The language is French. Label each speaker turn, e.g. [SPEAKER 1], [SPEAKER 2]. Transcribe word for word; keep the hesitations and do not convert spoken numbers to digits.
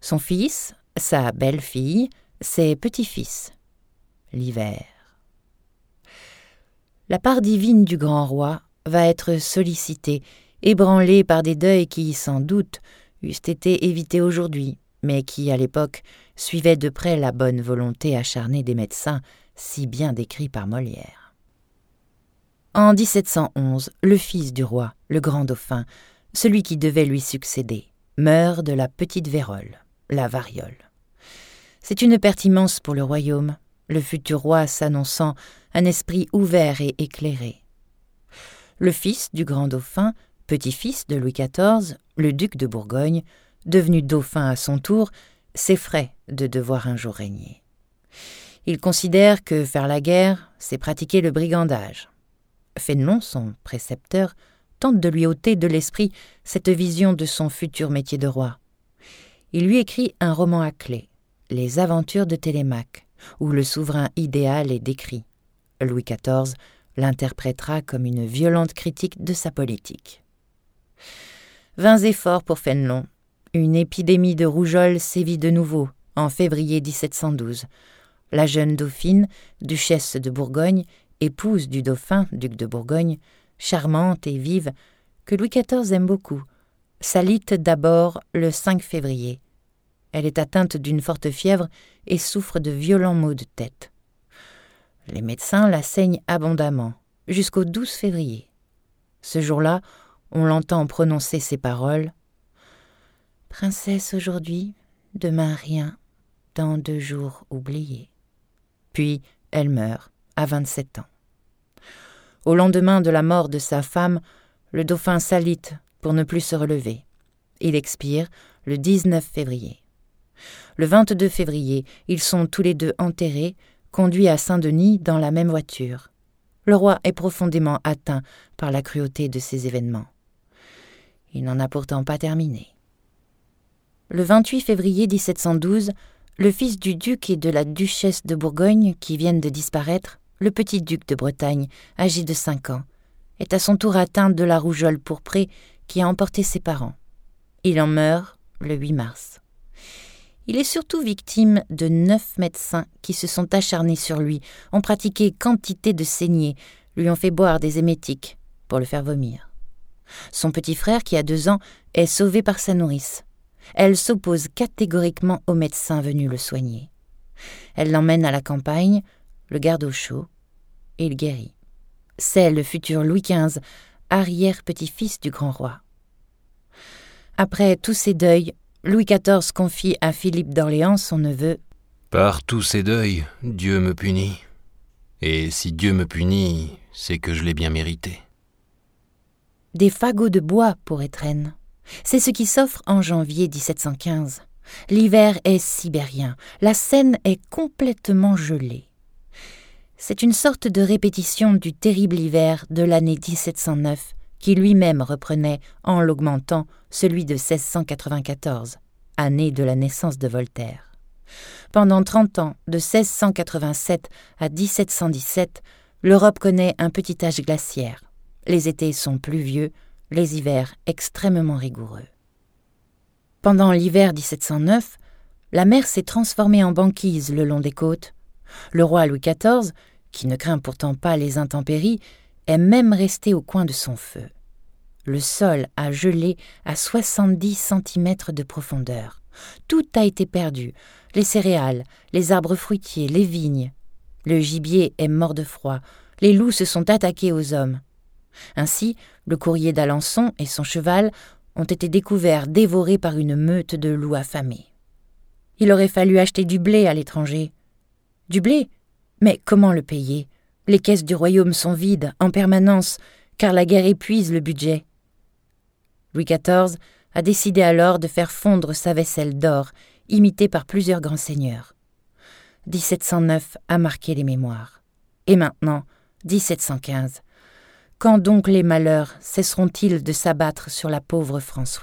[SPEAKER 1] Son fils, sa belle-fille, ses petits-fils. L'hiver. La part divine du grand roi va être sollicitée, ébranlée par des deuils qui, sans doute, eussent été évités aujourd'hui, mais qui, à l'époque, suivaient de près la bonne volonté acharnée des médecins, si bien décrit par Molière. En dix-sept cent onze, le fils du roi, le grand dauphin, celui qui devait lui succéder, meurt de la petite vérole, la variole. C'est une perte immense pour le royaume, le futur roi s'annonçant un esprit ouvert et éclairé. Le fils du grand dauphin, petit-fils de Louis quatorze, le duc de Bourgogne, devenu dauphin à son tour, s'effraie de devoir un jour régner. Il considère que faire la guerre, c'est pratiquer le brigandage. Fénelon, son précepteur, tente de lui ôter de l'esprit cette vision de son futur métier de roi. Il lui écrit un roman à clé, Les aventures de Télémaque, où le souverain idéal est décrit. Louis quatorze l'interprétera comme une violente critique de sa politique. Vains efforts pour Fénelon. Une épidémie de rougeole sévit de nouveau en février dix-sept cent douze. La jeune dauphine, duchesse de Bourgogne, épouse du dauphin, duc de Bourgogne, charmante et vive, que Louis quatorze aime beaucoup, s'alite d'abord le cinq février. Elle est atteinte d'une forte fièvre et souffre de violents maux de tête. Les médecins la saignent abondamment, jusqu'au douze février. Ce jour-là, on l'entend prononcer ces paroles. « Princesse aujourd'hui, demain rien, dans deux jours oubliés. » Puis elle meurt à vingt-sept ans. Au lendemain de la mort de sa femme, le dauphin s'alite pour ne plus se relever. Il expire le dix-neuf février. Le vingt-deux février, ils sont tous les deux enterrés, conduits à Saint-Denis dans la même voiture. Le roi est profondément atteint par la cruauté de ces événements. Il n'en a pourtant pas terminé. Le vingt-huit février dix-sept cent douze, le fils du duc et de la duchesse de Bourgogne, qui viennent de disparaître, le petit duc de Bretagne, âgé de cinq ans, est à son tour atteint de la rougeole pourprée qui a emporté ses parents. Il en meurt le huit mars. Il est surtout victime de neuf médecins qui se sont acharnés sur lui, ont pratiqué quantité de saignées, lui ont fait boire des émétiques pour le faire vomir. Son petit frère, qui a deux ans, est sauvé par sa nourrice. Elle s'oppose catégoriquement aux médecins venus le soigner. Elle l'emmène à la campagne, le garde au chaud, et il guérit. C'est le futur Louis quinze, arrière-petit-fils du grand roi. Après tous ces deuils, Louis quatorze confie à Philippe d'Orléans, son neveu.
[SPEAKER 2] « Par tous ces deuils, Dieu me punit. Et si Dieu me punit, c'est que je l'ai bien mérité. »
[SPEAKER 1] Des fagots de bois pour étrennes. C'est ce qui s'offre en janvier dix-sept cent quinze. L'hiver est sibérien, la Seine est complètement gelée. C'est une sorte de répétition du terrible hiver de l'année dix-sept cent neuf, qui lui-même reprenait, en l'augmentant, celui de seize cent quatre-vingt-quatorze, année de la naissance de Voltaire. Pendant trente ans, de seize cent quatre-vingt-sept à dix-sept cent dix-sept, l'Europe connaît un petit âge glaciaire. Les étés sont pluvieux, les hivers extrêmement rigoureux. Pendant l'hiver dix-sept cent neuf, la mer s'est transformée en banquise le long des côtes. Le roi Louis quatorze, qui ne craint pourtant pas les intempéries, est même resté au coin de son feu. Le sol a gelé à soixante-dix centimètres de profondeur. Tout a été perdu, les céréales, les arbres fruitiers, les vignes. Le gibier est mort de froid, les loups se sont attaqués aux hommes. Ainsi, le courrier d'Alençon et son cheval ont été découverts dévorés par une meute de loups affamés. Il aurait fallu acheter du blé à l'étranger. Du blé ? Mais comment le payer ? Les caisses du royaume sont vides en permanence, car la guerre épuise le budget. Louis quatorze a décidé alors de faire fondre sa vaisselle d'or, imitée par plusieurs grands seigneurs. dix-sept cent neuf a marqué les mémoires. Et maintenant, dix-sept cent quinze. Quand donc les malheurs cesseront-ils de s'abattre sur la pauvre France ruinée ?